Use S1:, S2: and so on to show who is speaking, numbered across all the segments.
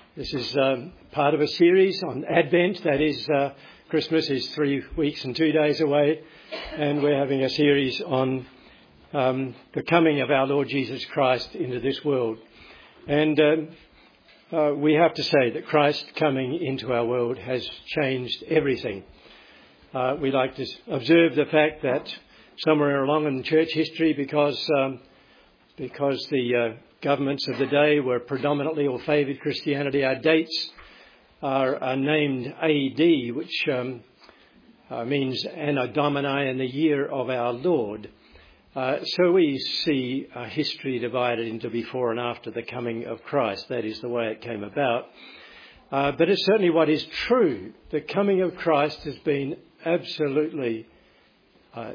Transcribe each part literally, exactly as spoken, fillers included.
S1: This is um, part of a series on Advent. That is, uh, Christmas is three weeks and two days away, and we're having a series on um, the coming of our Lord Jesus Christ into this world. And um, uh, we have to say that Christ coming into our world has changed everything. Uh, we like to observe the fact that somewhere along in church history, because um, because the uh, governments of the day were predominantly or favoured Christianity, our dates are, are named A D, which um, uh, means Anno Domini, in the year of our Lord. Uh, so we see uh, history divided into before and after the coming of Christ. That is the way it came about. Uh, but it's certainly what is true. The coming of Christ has been absolutely uh,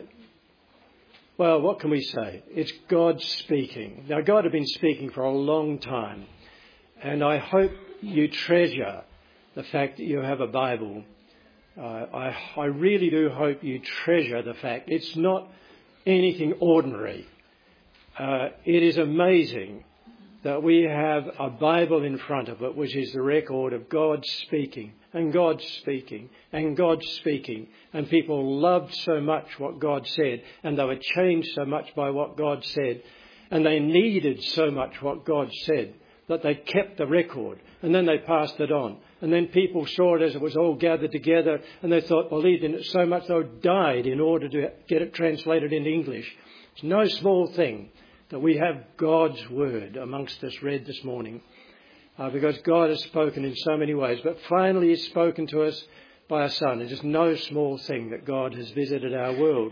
S1: Well, what can we say? It's God speaking. Now, God had been speaking for a long time, and I hope you treasure the fact that you have a Bible. Uh, I, I really do hope you treasure the fact it's not anything ordinary. Uh, it is amazing that we have a Bible in front of it, which is the record of God speaking and God speaking and God speaking. And people loved so much what God said, and they were changed so much by what God said, and they needed so much what God said that they kept the record, and then they passed it on. And then people saw it as it was all gathered together, and they thought, believed in it so much they died in order to get it translated into English. It's no small thing that we have God's word amongst us read this morning, uh, because God has spoken in so many ways. But finally he's spoken to us by a Son. It is no small thing that God has visited our world.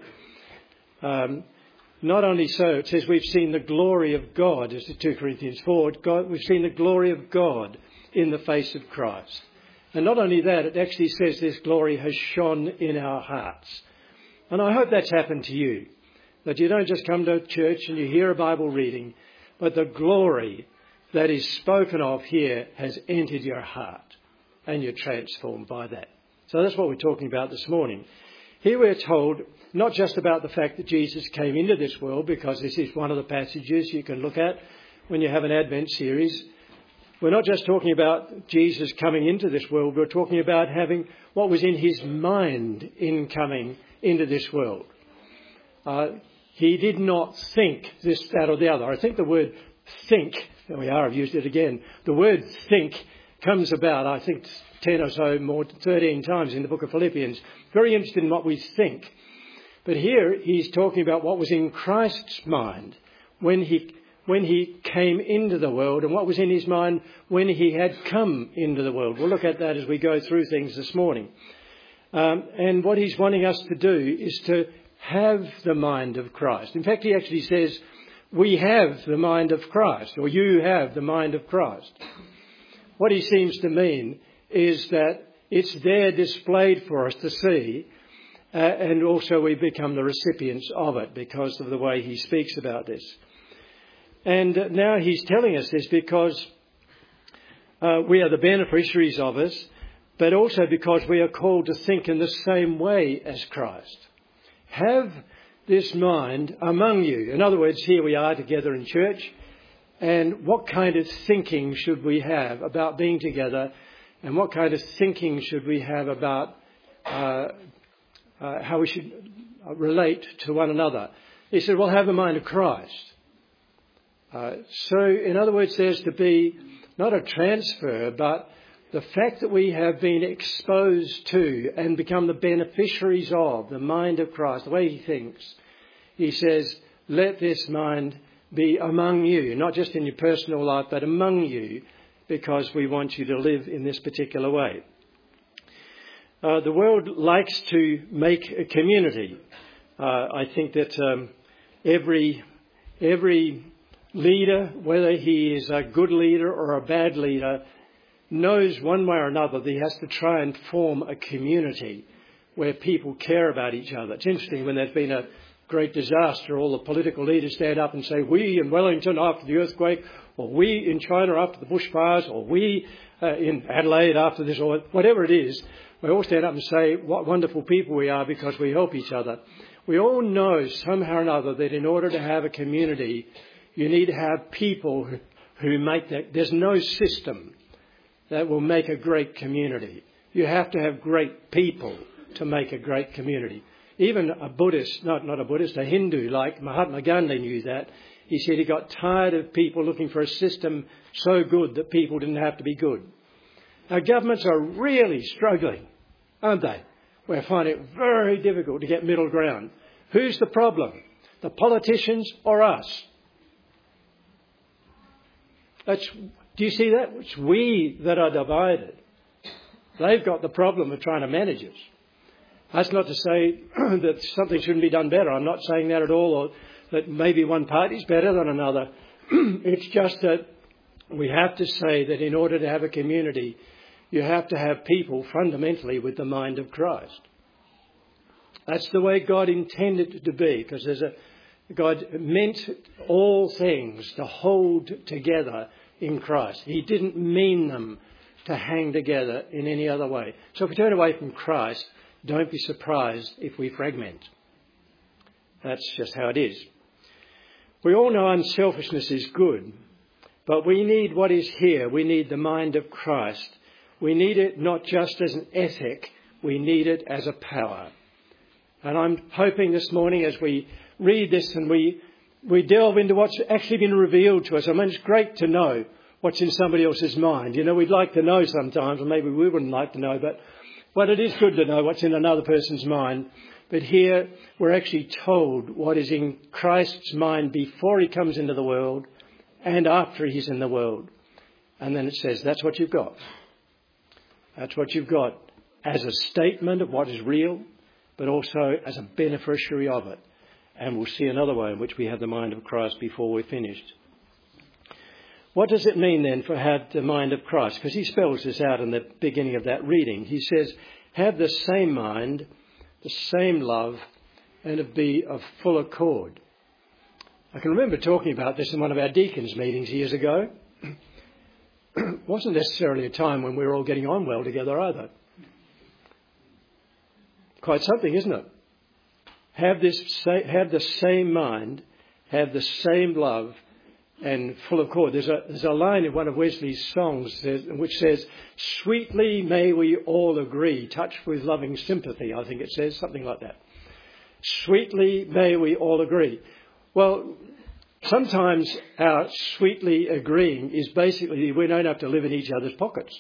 S1: Um, not only so, it says we've seen the glory of God, as in two Corinthians four, God, we've seen the glory of God in the face of Christ. And not only that, it actually says this glory has shone in our hearts. And I hope that's happened to you, that you don't just come to church and you hear a Bible reading, but the glory that is spoken of here has entered your heart, and you're transformed by that. So that's what we're talking about this morning. Here we're told not just about the fact that Jesus came into this world, because this is one of the passages you can look at when you have an Advent series. We're not just talking about Jesus coming into this world, we're talking about having what was in his mind in coming into this world. Uh, he did not think this, that or the other. I think the word think, there we are, I've used it again. The word think comes about, I think, ten or so, more, thirteen times in the book of Philippians. Very interested in what we think. But here he's talking about what was in Christ's mind when he when he came into the world, and what was in his mind when he had come into the world. We'll look at that as we go through things this morning. Um, and what he's wanting us to do is to have the mind of Christ. In fact, he actually says, we have the mind of Christ, or you have the mind of Christ. What he seems to mean is that it's there displayed for us to see, uh, and also we become the recipients of it because of the way he speaks about this. And uh, now he's telling us this because uh, we are the beneficiaries of it, but also because we are called to think in the same way as Christ. Have this mind among you. In other words, here we are together in church, and what kind of thinking should we have about being together? And what kind of thinking should we have about uh, uh, how we should relate to one another? He said, well, have the mind of Christ. Uh, so, in other words, there's to be not a transfer, but the fact that we have been exposed to and become the beneficiaries of the mind of Christ, the way he thinks. He says, let this mind be among you, not just in your personal life, but among you, because we want you to live in this particular way. Uh, the world likes to make a community. Uh, I think that um, every every leader, whether he is a good leader or a bad leader, knows one way or another that he has to try and form a community where people care about each other. It's interesting when there's been a great disaster, all the political leaders stand up and say, we in Wellington after the earthquake, or we in China after the bushfires, or we uh, in Adelaide after this, or whatever it is. We all stand up and say what wonderful people we are because we help each other. We all know somehow or another that in order to have a community, you need to have people who make that. There's no system that will make a great community. You have to have great people to make a great community. Even a Buddhist, not, not a Buddhist, a Hindu like Mahatma Gandhi knew that. He said he got tired of people looking for a system so good that people didn't have to be good. Our governments are really struggling, aren't they? We're finding it very difficult to get middle ground. Who's the problem? The politicians or us? That's, do you see that? It's we that are divided. They've got the problem of trying to manage us. That's not to say that something shouldn't be done better. I'm not saying that at all, or that maybe one party's better than another. It's just that we have to say that in order to have a community, you have to have people fundamentally with the mind of Christ. That's the way God intended it to be, because there's a God meant all things to hold together in Christ. He didn't mean them to hang together in any other way. So if we turn away from Christ, don't be surprised if we fragment. That's just how it is. We all know unselfishness is good, but we need what is here. We need the mind of Christ. We need it not just as an ethic, we need it as a power. And I'm hoping this morning as we read this and we, we delve into what's actually been revealed to us. I mean, it's great to know what's in somebody else's mind. You know, we'd like to know sometimes, or maybe we wouldn't like to know, but But it is good to know what's in another person's mind. But here we're actually told what is in Christ's mind before he comes into the world and after he's in the world. And then it says, that's what you've got. That's what you've got as a statement of what is real, but also as a beneficiary of it. And we'll see another way in which we have the mind of Christ before we're finished. What does it mean then for have the mind of Christ? Because he spells this out in the beginning of that reading. He says, have the same mind, the same love, and be of full accord. I can remember talking about this in one of our deacons' meetings years ago. It wasn't necessarily a time when we were all getting on well together either. Quite something, isn't it? Have this, have the same mind, have the same love, and full of accord. There's a, there's a line in one of Wesley's songs which says, sweetly may we all agree, touched with loving sympathy, I think it says, something like that. Sweetly may we all agree. Well, sometimes our sweetly agreeing is basically we don't have to live in each other's pockets.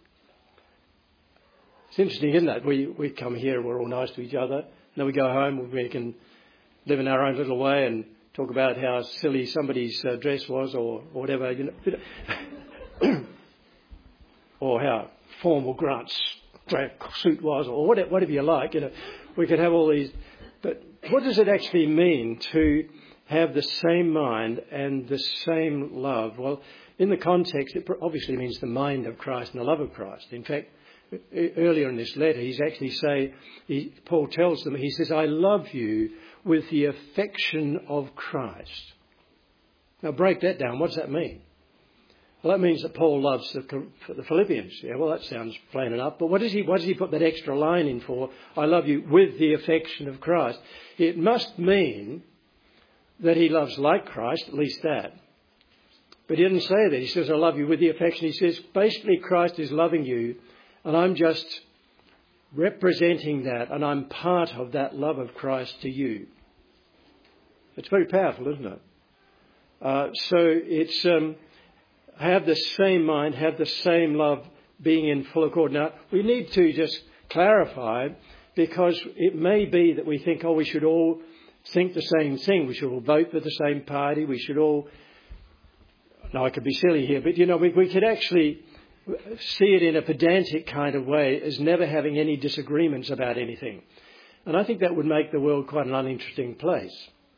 S1: It's interesting, isn't it? We, we come here and we're all nice to each other. Then we go home, we can live in our own little way and talk about how silly somebody's uh, dress was or, or whatever, you know, or how formal Grant's suit was or whatever, whatever you like. You know, we could have all these. But what does it actually mean to have the same mind and the same love? Well, in the context, it obviously means the mind of Christ and the love of Christ. In fact, earlier in this letter, he's actually say, he, Paul tells them, he says, I love you with the affection of Christ. Now break that down. What does that mean? Well, that means that Paul loves the, the Philippians. Yeah, well, that sounds plain enough. But what does he, what does he put that extra line in for? I love you with the affection of Christ. It must mean that he loves like Christ, at least that. But he didn't say that. He says, I love you with the affection. He says, basically, Christ is loving you, and I'm just representing that, and I'm part of that love of Christ to you. It's very powerful, isn't it? Uh, so it's um, have the same mind, have the same love, being in full accord. Now, we need to just clarify, because it may be that we think, oh, we should all think the same thing. We should all vote for the same party. We should all... No, I could be silly here, but, you know, we, we could actually see it in a pedantic kind of way as never having any disagreements about anything. And I think that would make the world quite an uninteresting place.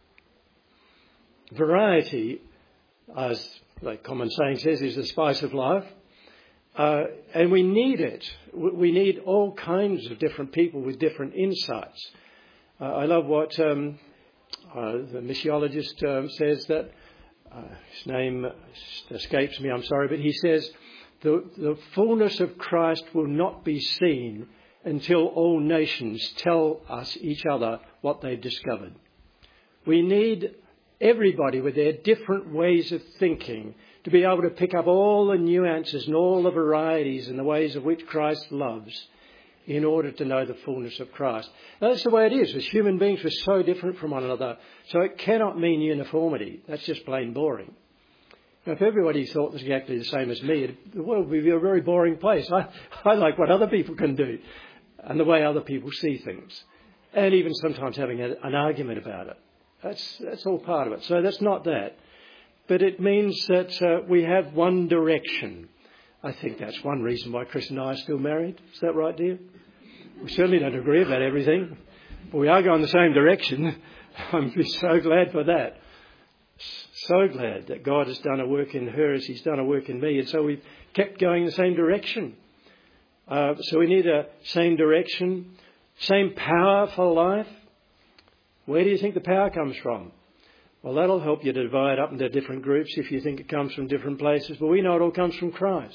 S1: Variety, as the common saying says, is the spice of life. Uh, and we need it. We need all kinds of different people with different insights. Uh, I love what um, uh, the missiologist um, says that, uh, his name escapes me, I'm sorry, but he says, the, the fullness of Christ will not be seen until all nations tell us each other what they've discovered. We need everybody with their different ways of thinking to be able to pick up all the nuances and all the varieties and the ways of which Christ loves in order to know the fullness of Christ. That's the way it is. As human beings, we're so different from one another. So it cannot mean uniformity. That's just plain boring. Now, if everybody thought exactly the same as me, the world would be a very boring place. I, I like what other people can do and the way other people see things. And even sometimes having a, an argument about it. That's, that's all part of it. So that's not that. But it means that uh, we have one direction. I think that's one reason why Chris and I are still married. Is that right, dear? We certainly don't agree about everything, but we are going the same direction. I'm so glad for that. So glad that God has done a work in her as he's done a work in me. And so we've kept going the same direction. Uh, so we need a same direction, same power for life. Where do you think the power comes from? Well, that'll help you to divide up into different groups if you think it comes from different places. But we know it all comes from Christ.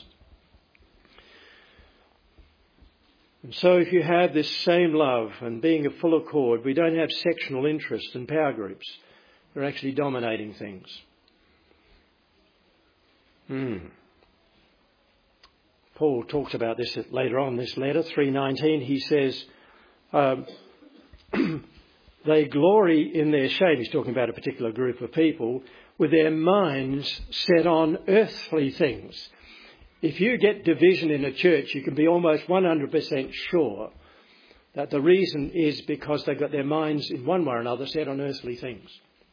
S1: And so if you have this same love and being of full accord, we don't have sectional interest and power groups. They're actually dominating things. Hmm. Paul talks about this later on in this letter, three nineteen. He says, um, they glory in their shame. He's talking about a particular group of people with their minds set on earthly things. If you get division in a church, you can be almost one hundred percent sure that the reason is because they've got their minds in one way or another set on earthly things.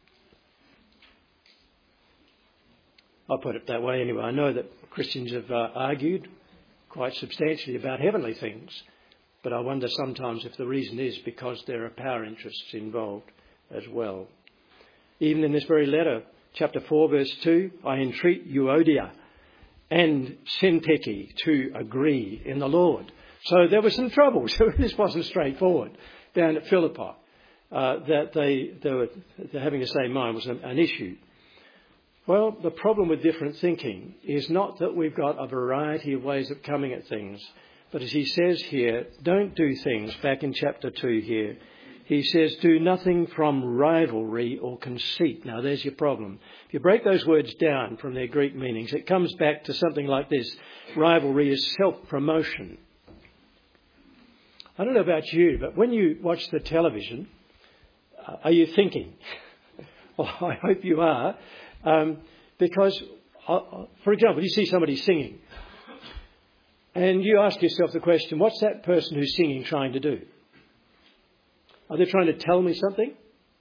S1: I'll put it that way anyway. I know that Christians have uh, argued quite substantially about heavenly things, but I wonder sometimes if the reason is because there are power interests involved as well. Even in this very letter, chapter four, verse two, I entreat Euodia and Syntyche to agree in the Lord. So there was some trouble. So this wasn't straightforward down at Philippi. Uh, that they, they were having the same mind was an, an issue. Well, the problem with different thinking is not that we've got a variety of ways of coming at things, but as he says here, don't do things, back in chapter two here, he says, do nothing from rivalry or conceit. Now, there's your problem. If you break those words down from their Greek meanings, it comes back to something like this. Rivalry is self-promotion. I don't know about you, but when you watch the television, uh, are you thinking? Well, I hope you are. Um, because, uh, for example, you see somebody singing and you ask yourself the question, what's that person who's singing trying to do? Are they trying to tell me something?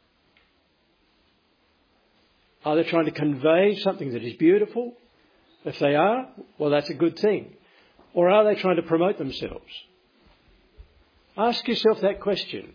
S1: Are they trying to convey something that is beautiful? If they are, well, that's a good thing. Or are they trying to promote themselves? Ask yourself that question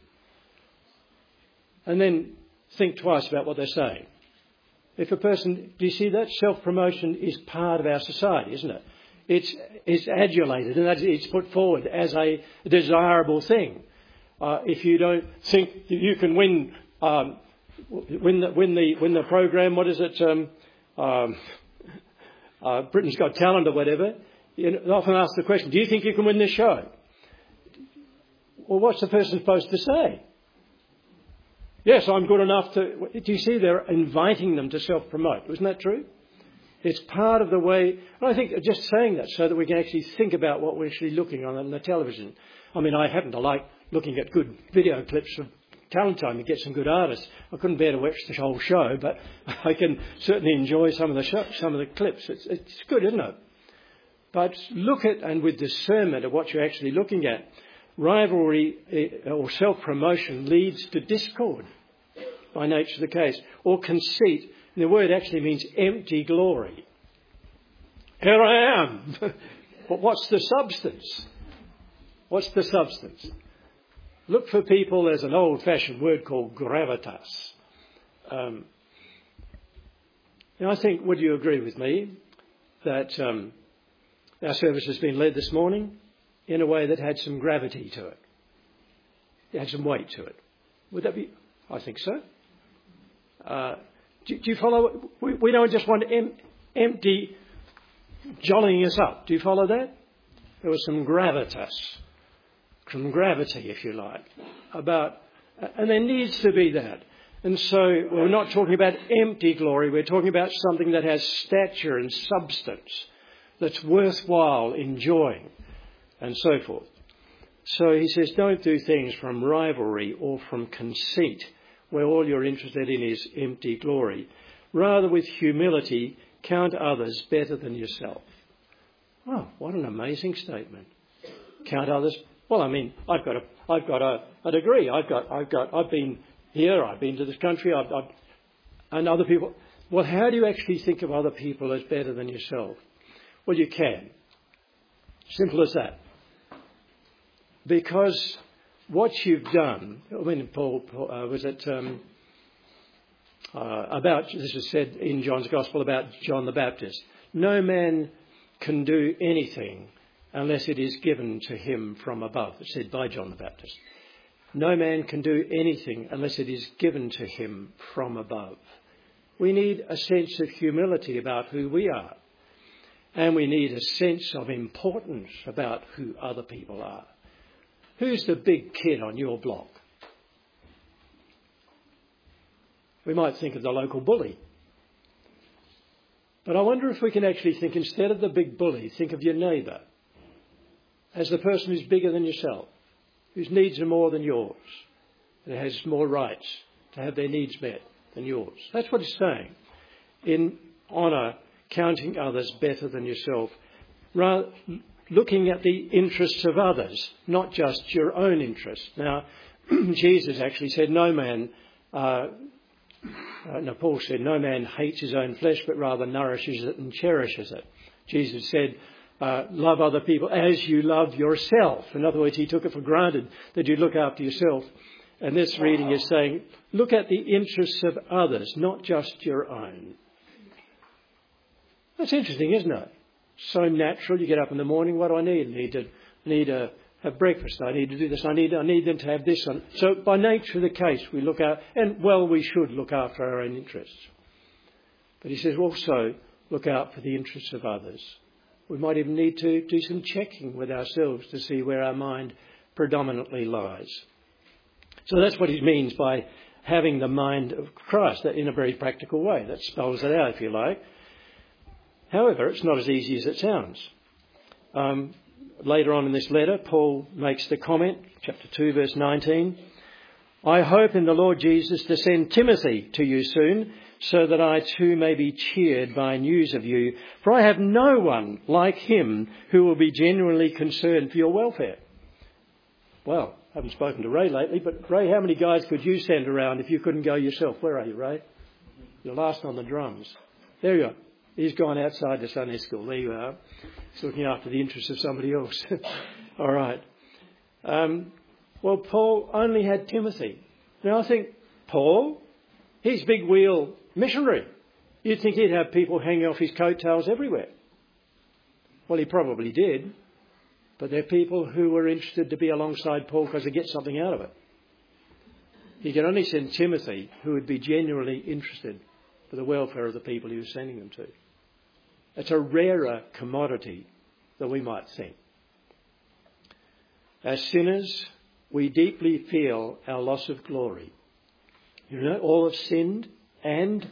S1: and then think twice about what they're saying. If a person, do you see that? Self-promotion is part of our society, isn't it? It's, it's adulated and it's put forward as a desirable thing. Uh, if you don't think you can win, um, win the, win the, win the program, what is it? Um, um, uh, Britain's Got Talent or whatever. You often ask the question, do you think you can win this show? Well, what's the person supposed to say? Yes, I'm good enough to... Do you see they're inviting them to self-promote? Isn't that true? It's part of the way... And I think just saying that so that we can actually think about what we're actually looking on in the television. I mean, I happen to like looking at good video clips of Talent Time to get some good artists. I couldn't bear to watch the whole show, but I can certainly enjoy some of the show, some of the clips. It's, it's good, isn't it? But look at, and with discernment of what you're actually looking at, rivalry or self-promotion leads to discord by nature of the case, or conceit. And the word actually means empty glory. Here I am. But what's the substance? What's the substance? Look for people, there's an old-fashioned word called gravitas. Um, now I think, would you agree with me that um, our service has been led this morning in a way that had some gravity to it? It had some weight to it. Would that be? I think so. Uh, do, do you follow? We, we don't just want em, empty jollying us up. Do you follow that? There was some gravitas, some gravity, if you like, about, and there needs to be that. And so we're not talking about empty glory. We're talking about something that has stature and substance, that's worthwhile enjoying, and so forth. So he says, don't do things from rivalry or from conceit, where all you're interested in is empty glory. Rather, with humility, count others better than yourself. Oh, what an amazing statement. Count others. Well, I mean, I've got a, I've got a, a degree. I've got, I've got, I've been here. I've been to this country. I've, I've, and other people. Well, how do you actually think of other people as better than yourself? Well, you can. Simple as that. Because what you've done, I mean, Paul, Paul uh, was it um, uh, about, this is said in John's Gospel about John the Baptist. No man can do anything unless it is given to him from above. It's said by John the Baptist. No man can do anything unless it is given to him from above. We need a sense of humility about who we are. And we need a sense of importance about who other people are. Who's the big kid on your block? We might think of the local bully. But I wonder if we can actually think, instead of the big bully, think of your neighbour as the person who's bigger than yourself, whose needs are more than yours, and has more rights to have their needs met than yours. That's what it's saying. In honour, counting others better than yourself. Rather, looking at the interests of others, not just your own interests. Now, Jesus actually said, no man, uh, uh, no, Paul said, no man hates his own flesh, but rather nourishes it and cherishes it. Jesus said, uh, love other people as you love yourself. In other words, he took it for granted that you look after yourself. And this reading is saying, look at the interests of others, not just your own. That's interesting, isn't it? So natural. You get up in the morning. What do I need? I need to need to have breakfast. I need to do this. I need I need them to have this. So by nature of the case, we look out, and well, we should look after our own interests. But he says also look out for the interests of others. We might even need to do some checking with ourselves to see where our mind predominantly lies. So that's what he means by having the mind of Christ, that in a very practical way. That spells it out, if you like. However, it's not as easy as it sounds. Um, later on in this letter, Paul makes the comment, chapter two, verse nineteen, I hope in the Lord Jesus to send Timothy to you soon, so that I too may be cheered by news of you. For I have no one like him who will be genuinely concerned for your welfare. Well, I haven't spoken to Ray lately, but Ray, how many guys could you send around if you couldn't go yourself? Where are you, Ray? You're last on the drums. There you are. He's gone outside to Sunday school. There you are. He's looking after the interests of somebody else. All right. Um, well, Paul only had Timothy. Now, I think Paul, he's big wheel missionary. You'd think he'd have people hanging off his coattails everywhere. Well, he probably did. But they're people who were interested to be alongside Paul because they get something out of it. He could only send Timothy, who would be genuinely interested for the welfare of the people he was sending them to. It's a rarer commodity than we might think. As sinners, we deeply feel our loss of glory. You know, all have sinned and,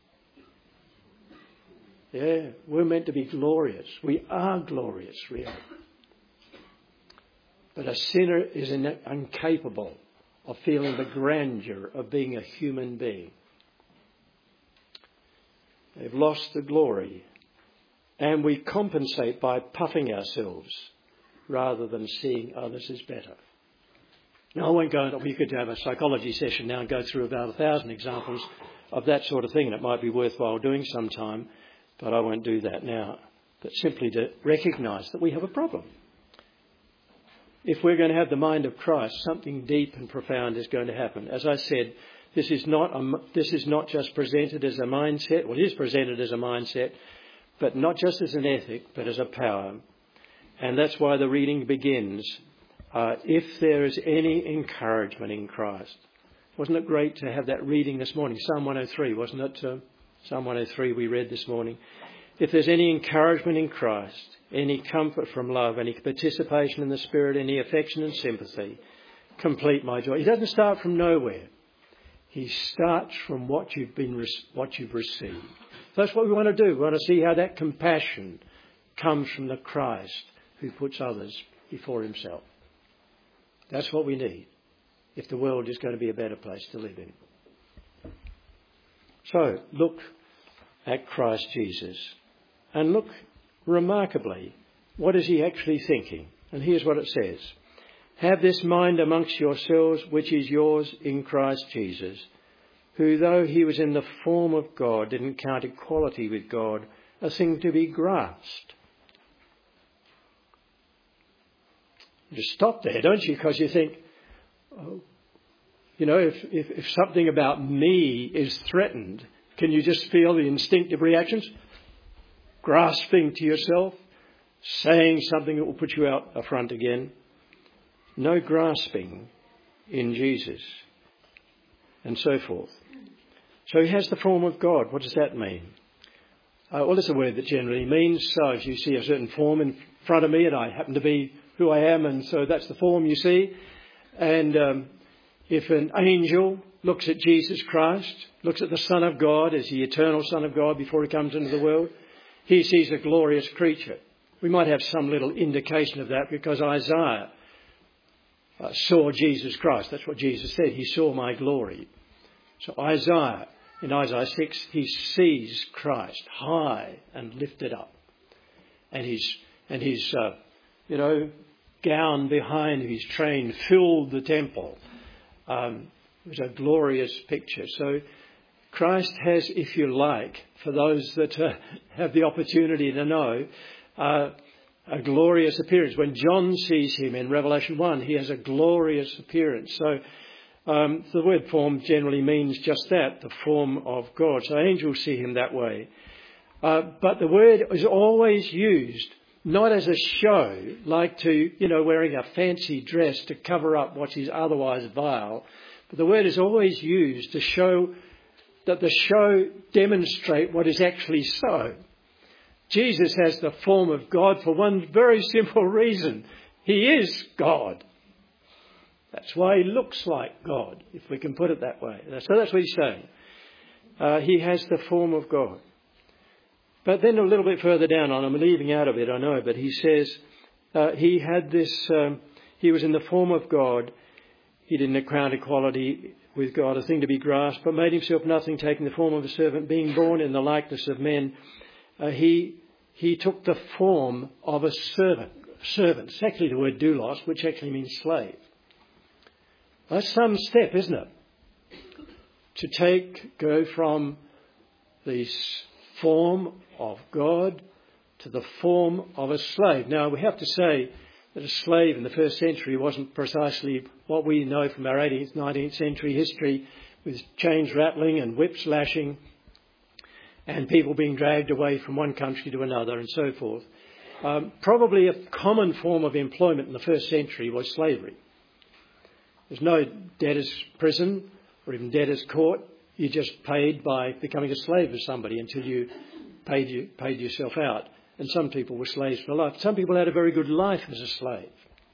S1: yeah, we're meant to be glorious. We are glorious, really. But a sinner is incapable of feeling the grandeur of being a human being. They've lost the glory. And we compensate by puffing ourselves rather than seeing others as better. Now, I won't go into, we could have a psychology session now and go through about a thousand examples of that sort of thing, and it might be worthwhile doing sometime, but I won't do that now. But simply to recognise that we have a problem. If we're going to have the mind of Christ, something deep and profound is going to happen. As I said, this is not a, this is not just presented as a mindset. Well, it is presented as a mindset, but not just as an ethic, but as a power. And that's why the reading begins. Uh, if there is any encouragement in Christ. Wasn't it great to have that reading this morning? Psalm one oh three, wasn't it? Uh, Psalm one oh three we read this morning. If there's any encouragement in Christ, any comfort from love, any participation in the Spirit, any affection and sympathy, complete my joy. He doesn't start from nowhere. He starts from what you've been, what you've received. That's what we want to do. We want to see how that compassion comes from the Christ who puts others before himself. That's what we need if the world is going to be a better place to live in. So, look at Christ Jesus and look remarkably, what is he actually thinking? And here's what it says. Have this mind amongst yourselves, which is yours in Christ Jesus, who, though he was in the form of God, didn't count equality with God a thing to be grasped. You just stop there, don't you? Because you think, oh, you know, if, if, if something about me is threatened, can you just feel the instinctive reactions? Grasping to yourself, saying something that will put you out front again. No grasping in Jesus, and so forth. So he has the form of God. What does that mean? Uh, well, it's a word that generally means, so if you see a certain form in front of me and I happen to be who I am, and so that's the form you see. And um, if an angel looks at Jesus Christ, looks at the Son of God as the eternal Son of God before he comes into the world, he sees a glorious creature. We might have some little indication of that because Isaiah Uh, saw Jesus Christ. That's what Jesus said. He saw my glory. So Isaiah, in Isaiah six, he sees Christ high and lifted up. And his, and his uh, you know, gown behind his train filled the temple. Um, it was a glorious picture. So Christ has, if you like, for those that uh, have the opportunity to know, uh, a glorious appearance. When John sees him in Revelation one, he has a glorious appearance. So um, the word form generally means just that, the form of God. So angels see him that way. Uh, but the word is always used not as a show, like to, you know, wearing a fancy dress to cover up what is otherwise vile. But the word is always used to show that the show demonstrate what is actually so. Jesus has the form of God for one very simple reason. He is God. That's why he looks like God, if we can put it that way. So that's what he's saying. Uh, he has the form of God. But then a little bit further down on, I'm leaving out of it, I know, but he says uh, he had this, um, he was in the form of God. He didn't count equality with God a thing to be grasped, but made himself nothing, taking the form of a servant, being born in the likeness of men. Uh, he he took the form of a servant. Servant. It's actually the word doulos, which actually means slave. That's some step, isn't it? To take, go from the form of God to the form of a slave. Now, we have to say that a slave in the first century wasn't precisely what we know from our eighteenth, nineteenth century history, with chains rattling and whips lashing and people being dragged away from one country to another and so forth. Um, probably a common form of employment in the first century was slavery. There's no debtor's prison or even debtor's court. You just paid by becoming a slave of somebody until you paid, you paid yourself out. And some people were slaves for life. Some people had a very good life as a slave.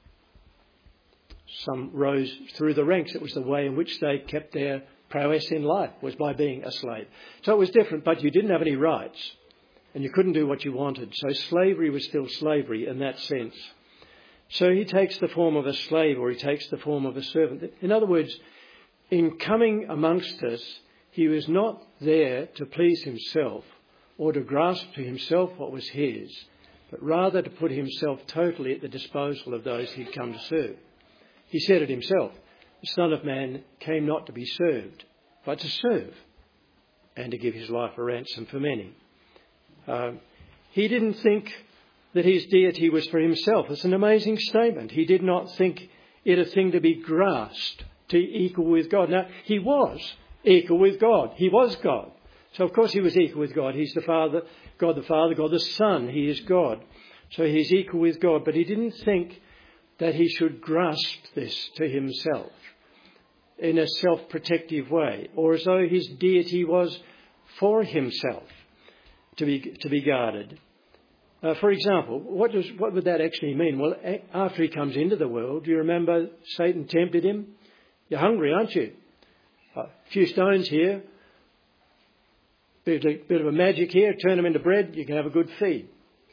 S1: Some rose through the ranks. It was the way in which they kept their prowess in life, was by being a slave. So it was different, but you didn't have any rights and you couldn't do what you wanted. So slavery was still slavery in that sense. So he takes the form of a slave, or he takes the form of a servant. In other words, in coming amongst us, he was not there to please himself or to grasp to himself what was his, but rather to put himself totally at the disposal of those he'd come to serve. He said it himself. The Son of Man came not to be served, but to serve and to give his life a ransom for many. Um, he didn't think that his deity was for himself. It's an amazing statement. He did not think it a thing to be grasped, to equal with God. Now, he was equal with God. He was God. So, of course, he was equal with God. He's the Father, God the Father, God the Son. He is God. So he's equal with God. But he didn't think that he should grasp this to himself in a self-protective way, or as though his deity was for himself to be to be guarded. Uh, for example, what does what would that actually mean? Well, a- after he comes into the world, do you remember Satan tempted him? You're hungry, aren't you? A few stones here, bit of, bit of a magic here, turn them into bread, you can have a good feed.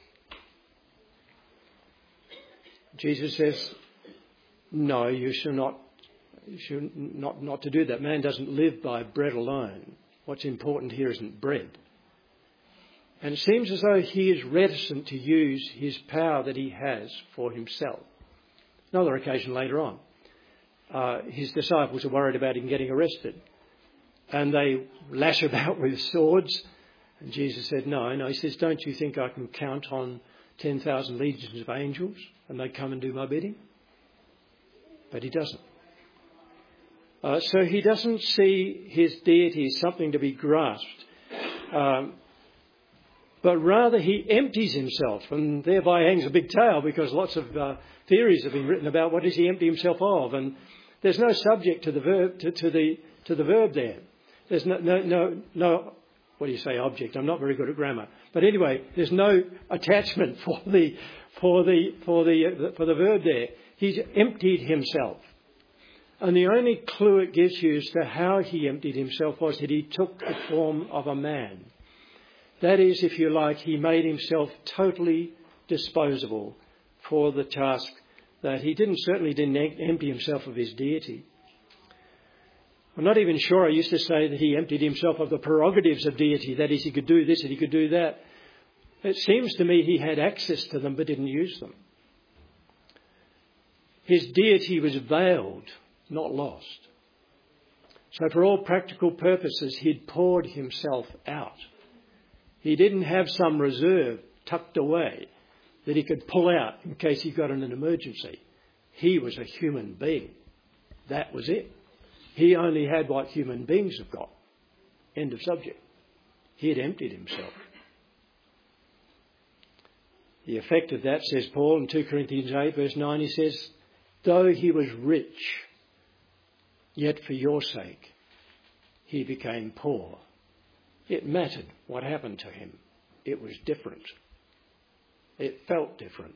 S1: Jesus says, no, you should not, you should not, not to do that. Man doesn't live by bread alone. What's important here isn't bread. And it seems as though he is reticent to use his power that he has for himself. Another occasion later on, uh, his disciples are worried about him getting arrested. And they lash about with swords. And Jesus said, no, no. He says, don't you think I can count on ten thousand legions of angels and they come and do my bidding? But he doesn't. Uh, so he doesn't see his deity as something to be grasped. Um, but rather he empties himself, and thereby hangs a big tale, because lots of uh, theories have been written about what does he empty himself of, and there's no subject to the verb to, to the to the verb there. There's no no no no what do you say object? I'm not very good at grammar, but anyway, there's no attachment for the for the for the for the verb there. He's emptied himself, and the only clue it gives you as to how he emptied himself was that he took the form of a man. That is, if you like, he made himself totally disposable for the task that he didn't certainly didn't empty himself of his deity. I'm not even sure. I used to say that he emptied himself of the prerogatives of deity. That is, he could do this and he could do that. It seems to me he had access to them but didn't use them. His deity was veiled, not lost. So for all practical purposes, he'd poured himself out. He didn't have some reserve tucked away that he could pull out in case he got in an emergency. He was a human being. That was it. He only had what human beings have got. End of subject. He had emptied himself. The effect of that, says Paul in two Corinthians eight verse nine, he says, though he was rich, yet for your sake he became poor. It mattered what happened to him. It was different. It felt different.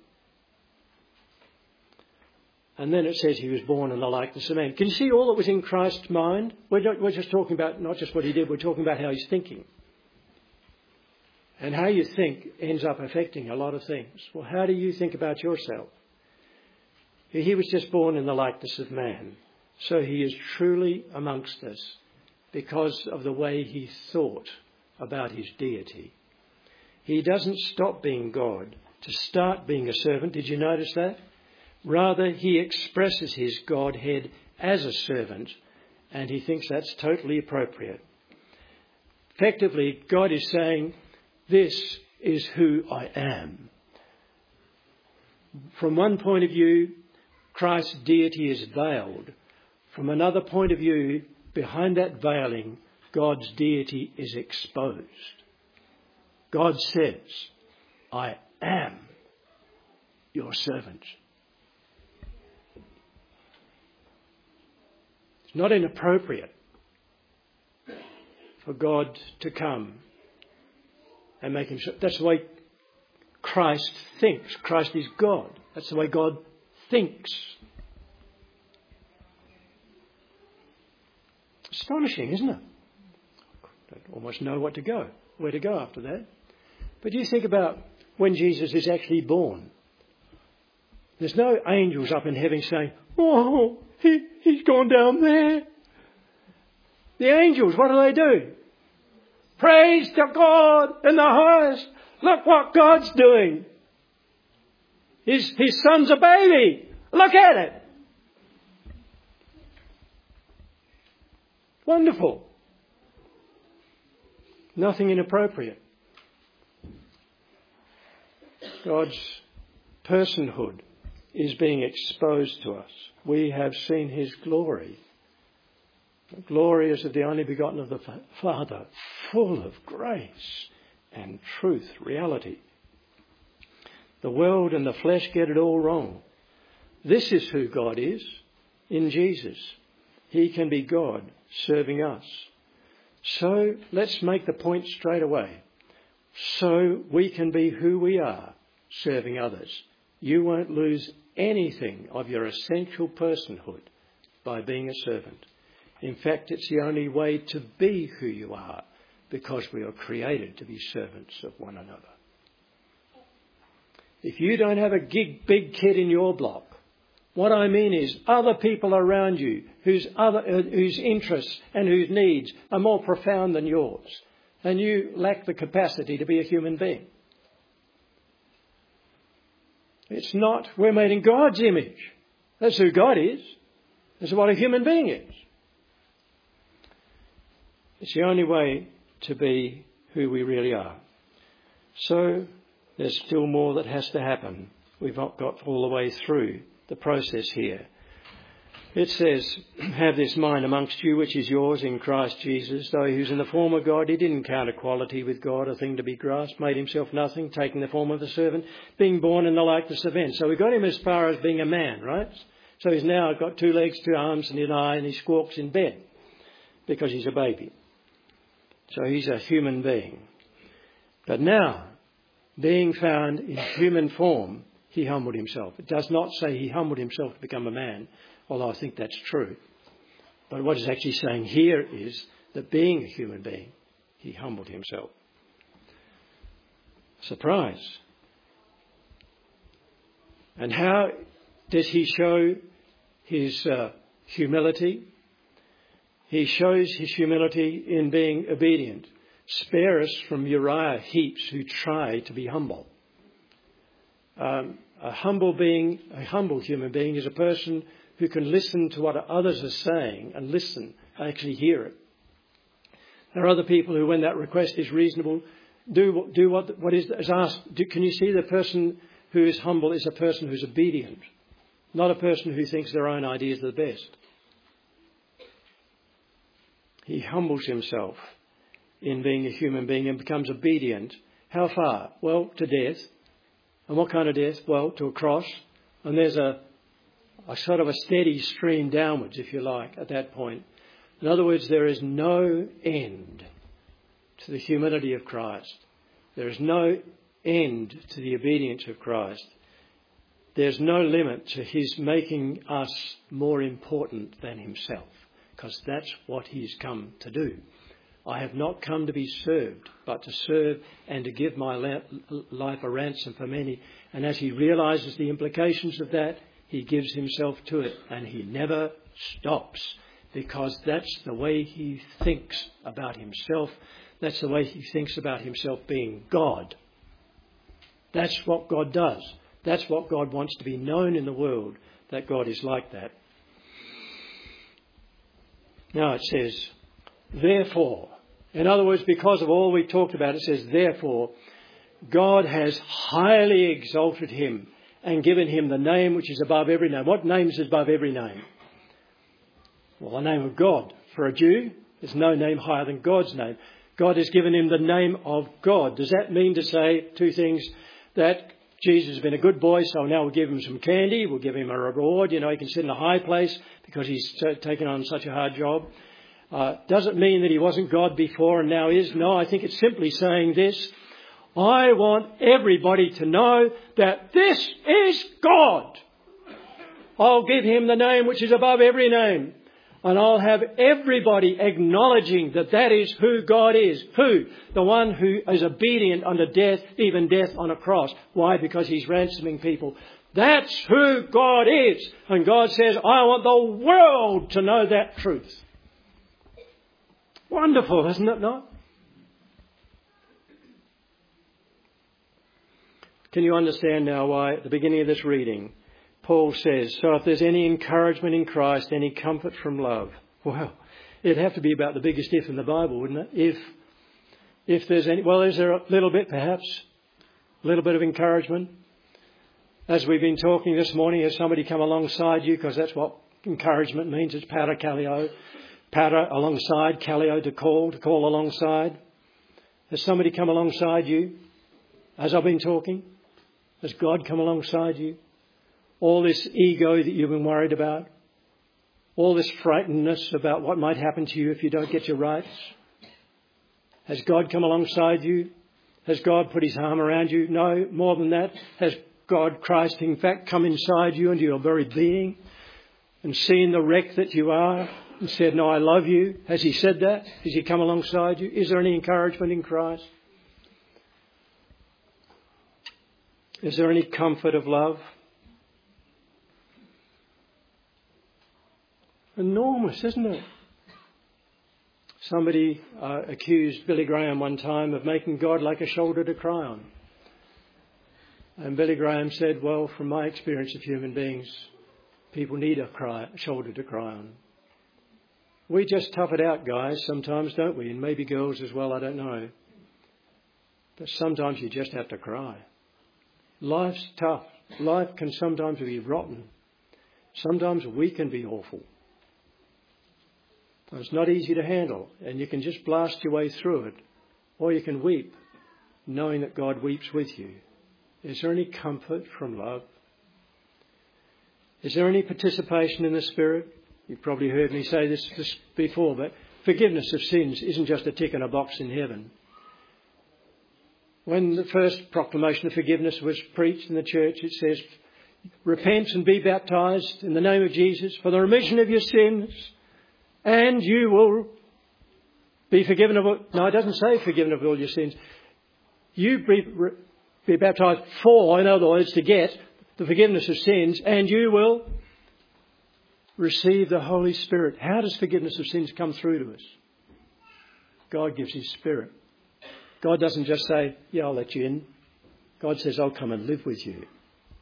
S1: And then it says he was born in the likeness of man. Can you see all that was in Christ's mind? We're, not, we're just talking about not just what he did, we're talking about how he's thinking. And how you think ends up affecting a lot of things. Well, how do you think about yourself? He was just born in the likeness of man. So he is truly amongst us because of the way he thought about his deity. He doesn't stop being God to start being a servant. Did you notice that? Rather, he expresses his Godhead as a servant, and he thinks that's totally appropriate. Effectively, God is saying, this is who I am. From one point of view, Christ's deity is veiled. From another point of view, behind that veiling, God's deity is exposed. God says, I am your servant. It's not inappropriate for God to come and make himself. That's the way Christ thinks. Christ is God. That's the way God thinks. Astonishing, isn't it? I don't almost know what to go, where to go after that. But you think about when Jesus is actually born. There's no angels up in heaven saying, oh, he, he's gone down there. The angels, what do they do? Praise to God in the highest. Look what God's doing. His, his son's a baby. Look at it. Wonderful. Nothing inappropriate. God's personhood is being exposed to us. We have seen his glory. The glory is of the only begotten of the Father, full of grace and truth, reality. The world and the flesh get it all wrong. This is who God is in Jesus. He can be God serving us. So let's make the point straight away. So we can be who we are, serving others. You won't lose anything of your essential personhood by being a servant. In fact, it's the only way to be who you are, because we are created to be servants of one another. If you don't have a big, big kid in your block, what I mean is other people around you whose other, uh, whose interests and whose needs are more profound than yours, and you lack the capacity to be a human being. It's not, we're made in God's image. That's who God is. That's what a human being is. It's the only way to be who we really are. So there's still more that has to happen. We've not got all the way through the process here. It says, have this mind amongst you which is yours in Christ Jesus, though he was in the form of God, he didn't count equality with God a thing to be grasped, made himself nothing, taking the form of a servant, being born in the likeness of men. So we got him as far as being a man, right? So he's now got two legs, two arms and an eye, and he squawks in bed because he's a baby. So he's a human being. But now, being found in human form, he humbled himself. It does not say he humbled himself to become a man, although I think that's true. But what it's actually saying here is that being a human being, he humbled himself. Surprise. And how does he show his uh, humility? He shows his humility in being obedient. Spare us from Uriah Heeps who try to be humble. Um, a humble being, a humble human being is a person who can listen to what others are saying and listen and actually hear it. There are other people who, when that request is reasonable, do do what what is, is asked. Do, can you see the person who is humble is a person who's obedient, not a person who thinks their own ideas are the best. He humbles himself in being a human being and becomes obedient. How far? Well, to death. And what kind of death? Well, to a cross. And there's a, a sort of a steady stream downwards, if you like, at that point. In other words, there is no end to the humility of Christ. There is no end to the obedience of Christ. There's no limit to his making us more important than himself, because that's what he's come to do. I have not come to be served, but to serve and to give my life a ransom for many. And as he realises the implications of that, he gives himself to it, and he never stops, because that's the way he thinks about himself. That's the way he thinks about himself being God. That's what God does. That's what God wants to be known in the world, that God is like that. Now it says, therefore, in other words, because of all we talked about, it says, therefore, God has highly exalted him and given him the name which is above every name. What name is above every name? Well, the name of God. For a Jew, there's no name higher than God's name. God has given him the name of God. Does that mean to say two things? That Jesus has been a good boy, so now we'll give him some candy, we'll give him a reward. You know, he can sit in a high place because he's t- taken on such a hard job. Uh, doesn't mean that he wasn't God before and now is. No, I think it's simply saying this. I want everybody to know that this is God. I'll give him the name which is above every name. And I'll have everybody acknowledging that that is who God is. Who? The one who is obedient unto death, even death on a cross. Why? Because he's ransoming people. That's who God is. And God says, I want the world to know that truth. Wonderful, isn't it not? Can you understand now why at the beginning of this reading, Paul says, so if there's any encouragement in Christ, any comfort from love. Well, it'd have to be about the biggest if in the Bible, wouldn't it? If, if there's any, well, is there a little bit perhaps? A little bit of encouragement? As we've been talking this morning, has somebody come alongside you? Because that's what encouragement means. It's para kaleo. Para alongside, kaleo to call, to call alongside. Has somebody come alongside you as I've been talking? Has God come alongside you? All this ego that you've been worried about, all this frightenedness about what might happen to you if you don't get your rights. Has God come alongside you? Has God put his arm around you? No, more than that. Has God, Christ, in fact, come inside you into your very being and seen the wreck that you are and said, "No, I love you"? Has he said that? Has he come alongside you? Is there any encouragement in Christ? Is there any comfort of love? Enormous, isn't it? Somebody uh, accused Billy Graham one time of making God like a shoulder to cry on. And Billy Graham said, "Well, from my experience of human beings, people need a, cry, a shoulder to cry on. We just tough it out, guys, sometimes, don't we? And maybe girls as well, I don't know. But sometimes you just have to cry. Life's tough. Life can sometimes be rotten. Sometimes we can be awful. It's not easy to handle, and you can just blast your way through it, or you can weep, knowing that God weeps with you. Is there any comfort from love? Is there any participation in the Spirit? You've probably heard me say this, this before, but forgiveness of sins isn't just a tick in a box in heaven. When the first proclamation of forgiveness was preached in the church, it says, "Repent and be baptized in the name of Jesus for the remission of your sins, and you will be forgiven of..." No, it doesn't say forgiven of all your sins. You be, be baptized for, in other words, to get the forgiveness of sins, and you will receive the Holy Spirit. How does forgiveness of sins come through to us? God gives His Spirit. God doesn't just say, "Yeah, I'll let you in." God says, "I'll come and live with you."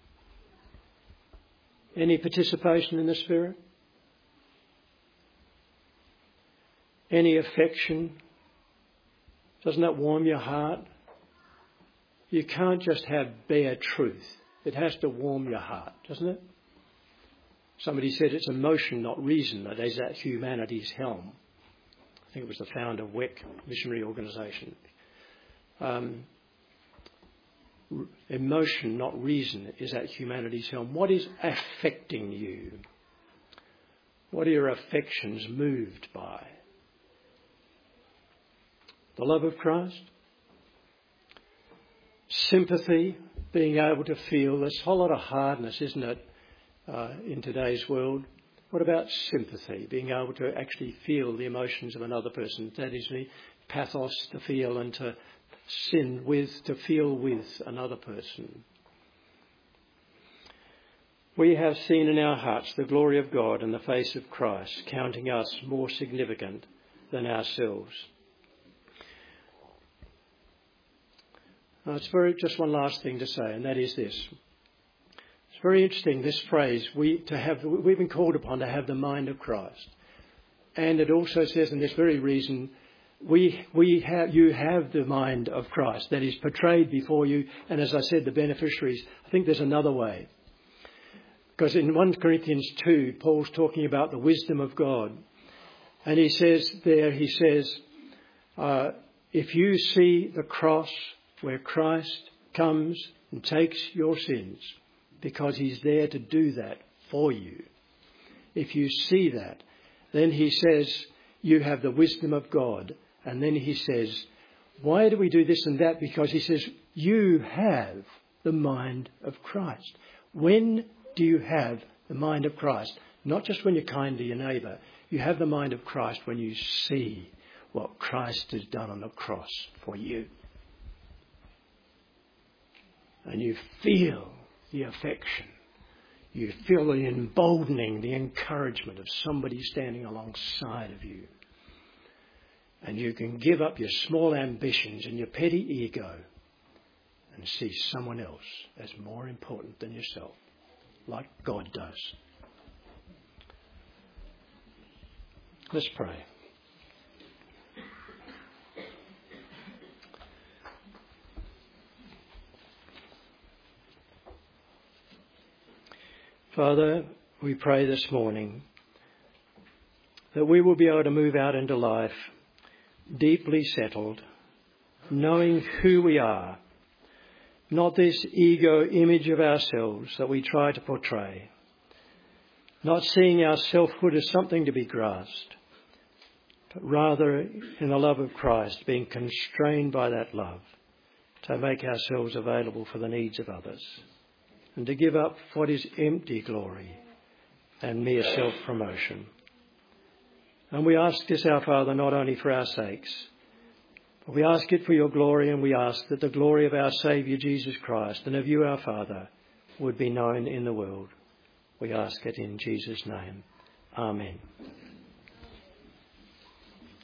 S1: Any participation in the Spirit? Any affection? Doesn't that warm your heart? You can't just have bare truth. It has to warm your heart, doesn't it? Somebody said it's emotion, not reason, that is at humanity's helm. I think it was the founder of W E C missionary organisation. Um, emotion, not reason, is at humanity's helm. What is affecting you? What are your affections moved by? The love of Christ? Sympathy, being able to feel. There's a whole lot of hardness, isn't it, uh, in today's world. What about sympathy, being able to actually feel the emotions of another person? That is the pathos, to feel and to sin with, to feel with another person. We have seen in our hearts the glory of God and the face of Christ, counting us more significant than ourselves. Now, it's very, just one last thing to say, and that is this. It's very interesting, this phrase, we to have, we've been called upon to have the mind of Christ. And it also says in this very reason, we we have you have the mind of Christ that is portrayed before you. And as I said, the beneficiaries, I think there's another way. Because in First Corinthians two, Paul's talking about the wisdom of God. And he says there, he says, uh, if you see the cross where Christ comes and takes your sins, because He's there to do that for you. If you see that, then he says, you have the wisdom of God. And then he says, why do we do this and that? Because he says, you have the mind of Christ. When do you have the mind of Christ? Not just when you're kind to your neighbour. You have the mind of Christ when you see what Christ has done on the cross for you. And you feel the affection. You feel the emboldening, the encouragement of somebody standing alongside of you. And you can give up your small ambitions and your petty ego and see someone else as more important than yourself, like God does. Let's pray. Father, we pray this morning that we will be able to move out into life deeply settled, knowing who we are, not this ego image of ourselves that we try to portray, not seeing our selfhood as something to be grasped, but rather in the love of Christ, being constrained by that love to make ourselves available for the needs of others, and to give up what is empty glory and mere self-promotion. And we ask this, our Father, not only for our sakes, but we ask it for your glory, and we ask that the glory of our Saviour Jesus Christ and of you, our Father, would be known in the world. We ask it in Jesus' name. Amen.